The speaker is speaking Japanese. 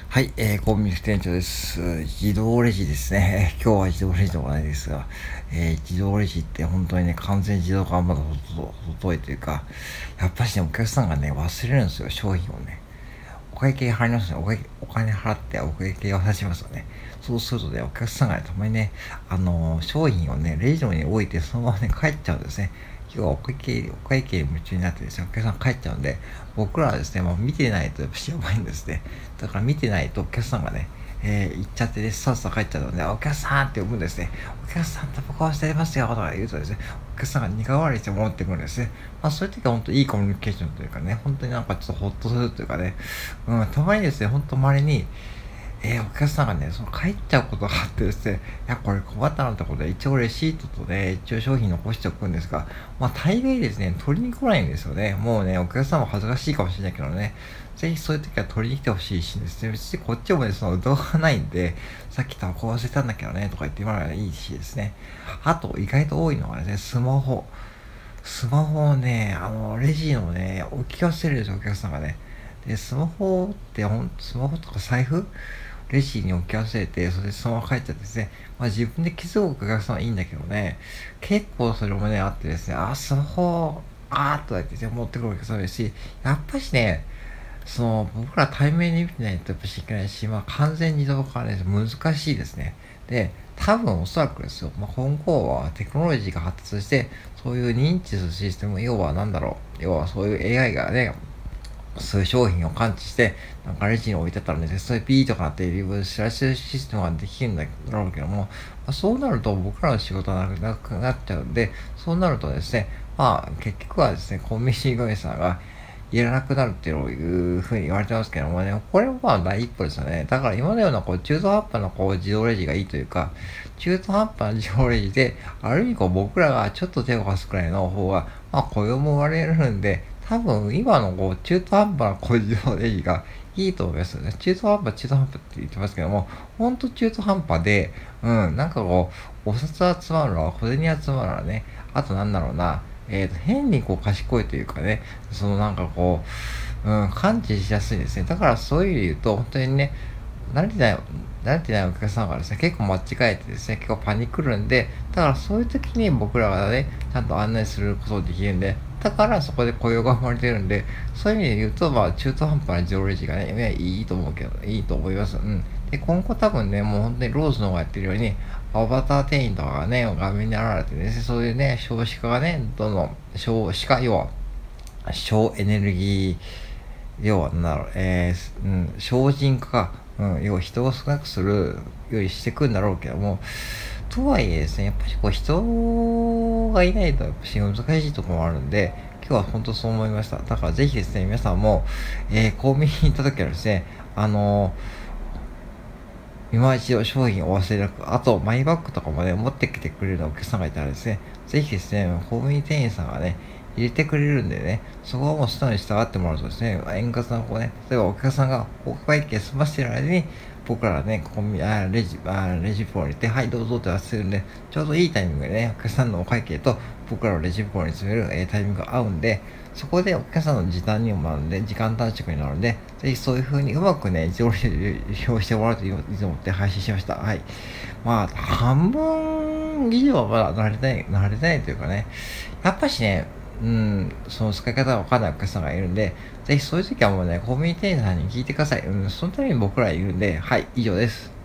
はい、コンビニ副店長です。自動レジですね。今日は自動レジでもないですが、自動レジって本当にね、完全自動化はまだ遠いというか、やっぱしね、お客さんがね、忘れるんですよ、商品をね。お会計払いますね。お金払ってお会計渡しますよね。そうするとね、お客さんがね、たまにね、商品をね、レジの上に置いて、そのままね、帰っちゃうんですね。要はお会計に夢中になってですね、お客さん帰っちゃうんで、僕らはですね、もう見てないとやっぱやばいんですね。だから見てないとお客さんがね、行っちゃってね、さっさ帰っちゃうので、お客さんって呼ぶんですね。お客さんタバコ忘れてますよとか言うとですね、お客さんが苦笑いして戻ってくるんですね。そういう時は本当いいコミュニケーションというかね、本当になんかちょっとホッとするというかね、たまにですね、ほんと稀に、お客さんがね、その帰っちゃうことがあってですね、いや、これ困ったなってことで、一応レシートとね、一応商品残しておくんですが、大概ですね、取りに来ないんですよね。もうね、お客さんも恥ずかしいかもしれないけどね、ぜひそういう時は取りに来てほしいしですね、別にこっちもね、その、動画ないんで、さっきタバコ忘れたんだけどね、とか言ってもらえばいいしですね。あと、意外と多いのがですね、スマホ。スマホをね、レジのね、置き忘れるんですよ、お客さんがね。で、スマホとか財布レジに置き忘れて、それでそのまま帰っちゃってですね。自分で気づくお客さんはいいんだけどね、結構それもね、あってですね、スマホ、とか言ってね、持ってくるお客さんもいるし、やっぱしね、僕ら対面に見てないとやっぱしいけないし、完全自動化はね、難しいですね。で、多分おそらくですよ、今後はテクノロジーが発達して、そういう認知するシステム、要はそういう AI がね、そういう商品を感知して、なんかレジに置いてたらね、そういうピーとかっていう知らせるシステムができるんだろうけども、そうなると僕らの仕事はなくなっちゃうんで、そうなるとですね、結局はですね、コンビニ会社がいらなくなるっていうふうに言われてますけどもね、これも第一歩ですよね。だから今のような中途半端な自動レジがいいというか、中途半端な自動レジで、ある意味僕らがちょっと手を貸すくらいの方が、雇用も生まれるんで、多分今の中途半端な自動レジがいいと思いますよね。中途半端って言ってますけども、ほんと中途半端で、なんかお札集まるのは小銭集まるのはね、あとなんだろうな、変に賢いというかね、感知しやすいですね。だからそういう意味で言うと、本当にね、慣れてない、慣れてないお客さんがですね、結構間違えてですね、結構パニクるんで、だからそういう時に僕らがね、ちゃんと案内することができるんで、だからそこで雇用が生まれてるんで、そういう意味で言うと、中途半端な上レジがね、いいと思うけど、いいと思います。うん。で、今後多分ね、もう本当にローズの方がやってるように、アバター店員とかがね、画面に現れてね、そういうね、少子化がね、どんどん、少子化、要は、省エネルギー、要はなんだろう、省人化か、要は人を少なくするようにしていくんだろうけども、とはいえですね、やっぱり人がいないとやっぱし難しいところもあるんで、今日は本当そう思いました。だからぜひですね、皆さんも、コンビニに行った時はですね、今一度商品をお忘れなく、あとマイバッグとかもね、持ってきてくれるお客さんがいたらですね、ぜひですね、コンビニ店員さんがね、入れてくれるんでね、そこはもう素直に従ってもらうとですね、円滑な例えばお客さんがお会計済ませてる間に、僕らね、コンビニ、レジ袋に入れて、はい、どうぞって出せるんで、ちょうどいいタイミングでね、お客さんのお会計と僕らのレジ袋に詰める、タイミングが合うんで、そこでお客さんの時短にもなるんで、時間短縮になるんで、ぜひそういう風にうまくね、自動利用してもらうといいと思って配信しました。はい。半分以上はまだ慣れないというかね、やっぱしね、その使い方がわかんないお客さんがいるんで、ぜひそういう時はもうね、コミュニティさんに聞いてください。そのために僕らいるんで、はい、以上です。